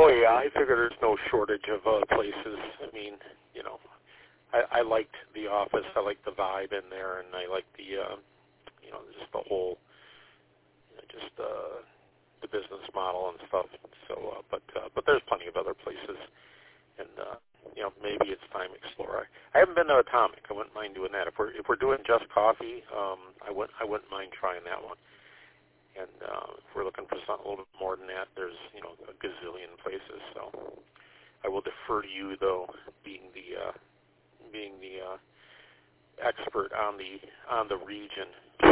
Oh yeah, I figure there's no shortage of places. I mean, you know, I liked the office. I liked the vibe in there, and I liked the, you know, just the whole, you know, just the business model and stuff. So, but there's plenty of other places, and you know, maybe it's time to explore. I haven't been to Atomic. I wouldn't mind doing that. If we're doing just coffee, I wouldn't mind trying that one. And if we're looking for something a little bit more than that, there's, you know, a gazillion places. So I will defer to you, though, being the expert on the region, to